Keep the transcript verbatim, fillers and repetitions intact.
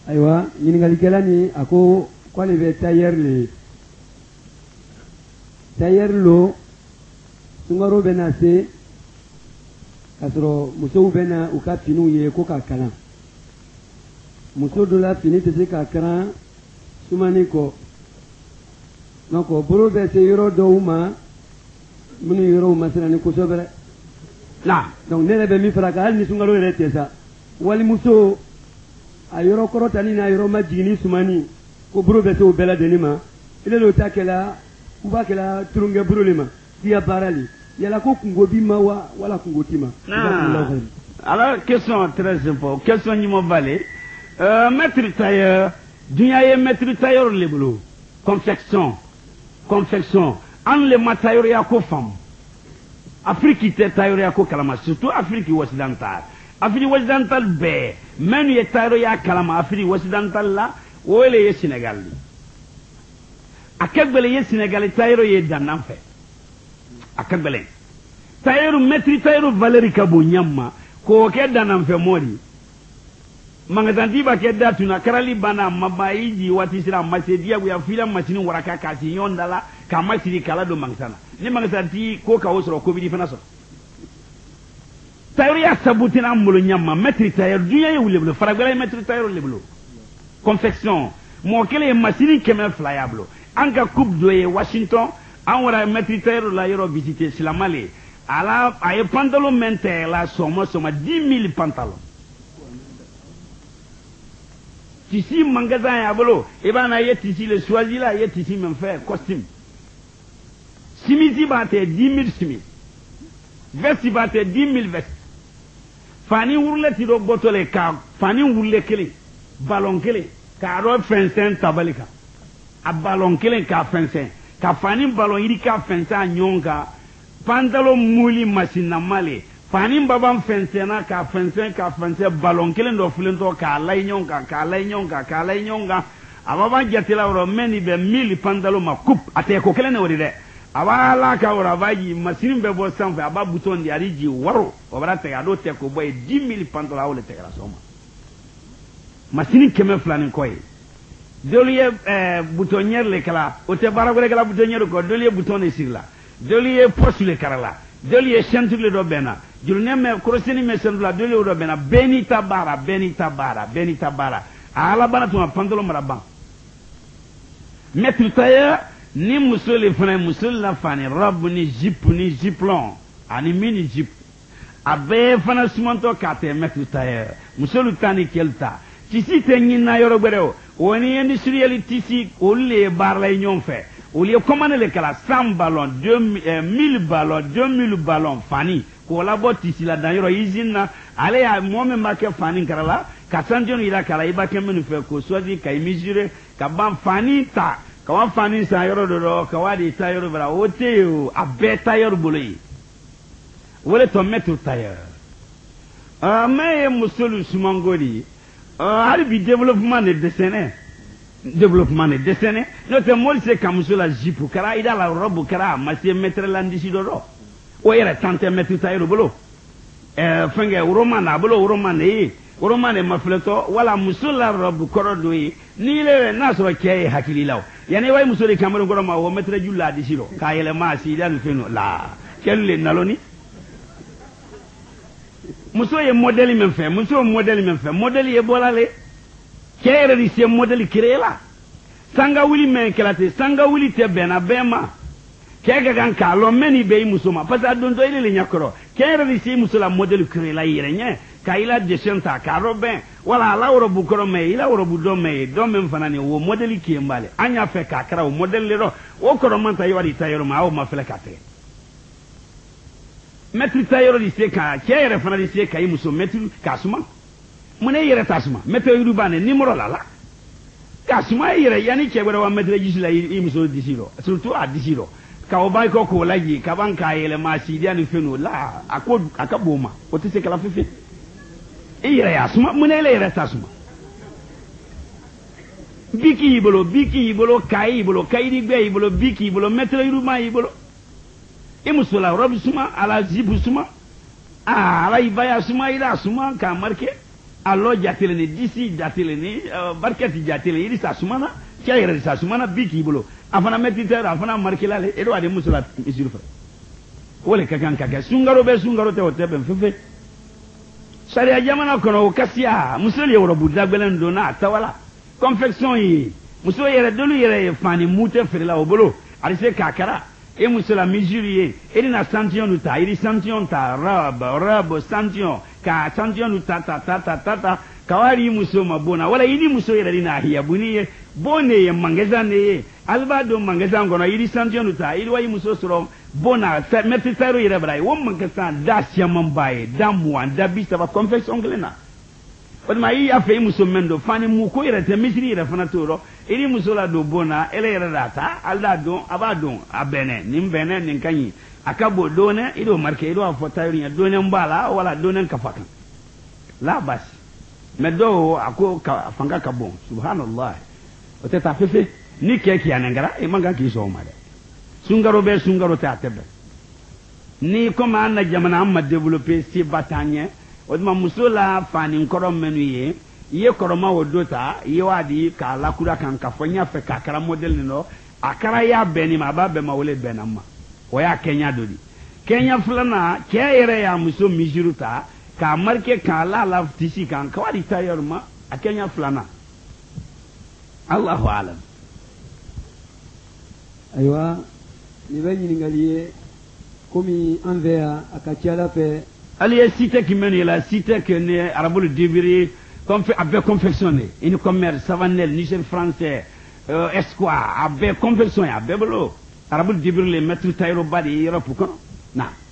aywa ɲininkali ni a ko k'ale bɛ tailleur le tailleur lo sunkaro bɛ na se k'a sɔrɔ musow bɛ na u ka finiw ye ko ka kalan muso dɔ la fini tɛ se ka kalan sumani kɔ donc bolo bɛ se yɔrɔ dɔw ma minnu yɔrɔw ma siran ni kosɛbɛ na donc ne yɛrɛ bɛ min fara kan hali ni sunkalo yɛrɛ tɛ sa walimuso a yɔrɔ kɔrɔtali n'a yɔrɔ ma jiginni sumani ko bolo bɛ se o bɛɛ lajɛlen ma ile n'o ta kɛla u b'a kɛla turunkɛ bolo le ma k'iya baara le yala ko kungo b'i ma wa wala kungo t'i ma. Alors question très importante question ɲuman b'ale euh, maître tailleur dunya ye maître tailleur le bolo confection confection an le ma tailleur ya ko fam Afrique tɛ tailleur ya ko kalama surtout Afrique occidentale Afrique occidentale bɛɛ même ye tailleur ya kalama Afrique occidentale la o le ye Sénégal li a ka gbɛlɛ ye Sénégal tailleur ye dannan fɛ a ka gbɛlɛ tailleur maître tailleur Valérie ka bon ɲamma k'o kɛ dannan fɛ mɔdi magatanti ba kɛ da tuna karali bana maba yi ji waati sira masediya ya fila machine waraka ka ti yonda la ka masiri kala do mangsana ni magatanti ko ka o sɔrɔ ko bi fana sɔrɔ tailleur ya sabutina mbolo ɲamma maître tailleur dunya ye wuleblo faragbala maître tailleur leblo confection mo kele ye machine kɛmɛ fila ya blo an ka coupe do ye Washington an wara maître tailleur la yɔrɔ visiter silamale ala a ye pantalon min tɛ la sɔmɔ sɔmɔ dix mille pantalon tisi magasin ya bolo e b'a na ye tisi le choisi la ye tisi min fɛ costume simisi b'a tɛ dix mille simisi veste b'a tɛ dix mille veste fani wurule ti do bɔtɔle ka fani wurule kelen ballon kelen k'a dɔ fɛnsɛn tabali kan a ballon kelen k'a fɛnsɛn ka fani ballon yiri ka fɛnsɛn a ɲɔgɔn kan pantalon muli masinamale fani baban fɛnsɛnna k'a fɛnsɛn k'a fɛnsɛn ballon kelen dɔ filentɔ k'a layi ɲɔgɔn kan k'a layi ɲɔgɔn kan k'a layi ɲɔgɔn kan a b'a jatela yɔrɔ mɛ nin bɛ mille pantalon ma coupe a tɛ ko kelen de o de dɛ a b'a la ka yɔrɔ a b'a ji machine bɛ bɔ sanfɛ a b'a bouton di a di ji waro o b'a tigɛ a d'o tɛ ko bɔ ye dix mille pantalon a y'o de tigɛra sɔgɔma machine kɛmɛ fila ni kɔ ye dolu ye ɛɛ boutonnière le kala o tɛ baara wɛrɛ kɛla boutonnière kɔ dolu ye bouton de siri la dolu ye poche le kara la dolu ye ceinture le dɔ bɛnna jurunin mɛ kɔrɔsini mɛ ceinture la dolu ye o dɔ bɛnna bɛɛ n'i ta baara bɛɛ n'i ta baara bɛɛ n'i ta baara a ala baara tuma pantalon mara ban maître tailleur ni muso le fana muso la fani robe ni jupe ni jupelon ani mini jupe a bɛɛ fana sumantɔ k'a tɛ maître tailleur muso lu ta ni kɛli ta tisi tɛ ɲinina yɔrɔ gbɛrɛ o o ni industriel tisi olu le ye baara la ɲɔgɔn fɛ olu ye commande le kala cent ballon deux mille ballon deux mille ballon fani k'o labɔ tisi la dan yɔrɔ usine na ale y'a mɔgɔ min b'a kɛ fani kara la ka sanjoni yira kala i b'a kɛ minnu fɛ k'o choisi ka i mesurer ka ban fani ta ka wa fani san yɔrɔ dɔ dɔ ka wa de ta yɔrɔ bara o tɛ yen o a bɛɛ tailleur bolo ye o de tɔ maître tailleur ɔ mɛ ye muso lu sumango de ye hali bi développement de dessin développement de dessin n'o tɛ mɔli se ka muso la jupe kɛra i da la robe kɛra a ma se maître la n disi dɔ dɔ o yɛrɛ tan tɛ maître tailleur bolo ɛɛ fɛnkɛ roman na a bolo roman de ye roman de ma filɛtɔ wala muso la robe kɔrɔ dɔ ye n'i le n'a sɔrɔ cɛ ye hakili la o yanni i b'a ye muso de kamalen kɔrɔ ma o maître ju la a disi dɔ k'a yɛlɛma a sida ni fɛn dɔ la cɛlu le naloni muso ye modèle min fɛ muso ye modèle min fɛ modèle ye bɔla le cɛ yɛrɛ de se modèle créé la sanga wuli min kɛla ten sanga wuli tɛ bɛnna bɛɛ ma cɛ ka kan k'a lɔn mɛ nin bɛ i muso ma parce que a dontɔ i le ɲɛkɔrɔ cɛ yɛrɛ de se i muso la modèle créé la i yɛrɛ ɲɛ ka i la dessin ta k'a dɔn bɛn wala a la yɔrɔbu kɔrɔ mɛ i la yɔrɔbu dɔn mɛ ye dɔn min fana nin o modèle k'i ye n b'ale an y'a fɛ k'a kɛra o modèle le dɔn o kɔrɔ man ta i b'a di ta yɔrɔ ma a y'o ma filɛ k'a tigɛ maître tailleur de se ka cɛ yɛrɛ fana de se ka i muso maître k'a suma mun e yɛrɛ t'a suma maître yuruba ne numéro la la k'a suma e yɛrɛ yanni cɛ wɛrɛ wa maître jisi la i muso disi rɔ surtout a disi rɔ ka o b'a kɔ k'o laji ka ban k'a yɛlɛma sidiya ni fɛn o la a ko a ka bon ma o tɛ se kala fefe e yɛrɛ y'a suma mun e yɛrɛ t'a suma biki y'i bolo biki y'i bolo kaye y'i bolo kayirigbe y'i bolo biki y'i bolo maître yuruba y'i bolo i muso la robe suma ala zipu suma ah ala ibaya suma ila suma k'a marqué allo jatele ni disi jatele ni barkati jatele iri sa sumana kya yere sa sumana biki bolo afana metiteur afana markelale edo ade musula misuru fa wole kakan kaka sungaro be sungaro te wote ben fefe sharia jamana kono kasiya musuli yoro budda gbelen do na tawala confection yi muso yere dolu yere fani mute ferla obolo ari se kakara e musula misuriye eri na santion ta iri santion ta rab rab santion ka santion ta ta ta ta ta ta kawari muso mabona wala ini muso yere dina hiya buniye bone ye mangeza ne albado mangeza ngono iri santion ta iri wayi muso soro bona meti taro yere brai wo mangeza da siamam baye damwa da bista ba confection glena wadma yi afa muso mendo fani mu ko yere te misiri yere fana toro iri muso la do bona ele yere data alda do abado abene nim bene nin kanyi akabo done ido marke ido afota yuri done mbala wala done kafakan la bas medo ako ka fanga kabon subhanallah oteta fefe ni keki anengara e manga ki so mare sungaro be sungaro ta tebe ni koma na jamana amma développer si batanye odma musula fani nkoro menu ye ye koroma wodota ye wadi ka la kura kan ka fonya fe kakara model no akara ya beni ma ba be ma wole benamma o ya Kenya dodi Kenya fulana ke yere ya muso mijuruta ka marke ka la la tisi kan ka wadi tayarma a Kenya fulana Allahu alam aywa ni bani ngaliye komi envers akatiala pe aliye cité qui mène la cité que ne arabul dibiri comme fait avec confectionné une commerce savanel niger français euh, espoir avec confectionné avec bolo arabul dibiri les mettre tayro badi europe ko na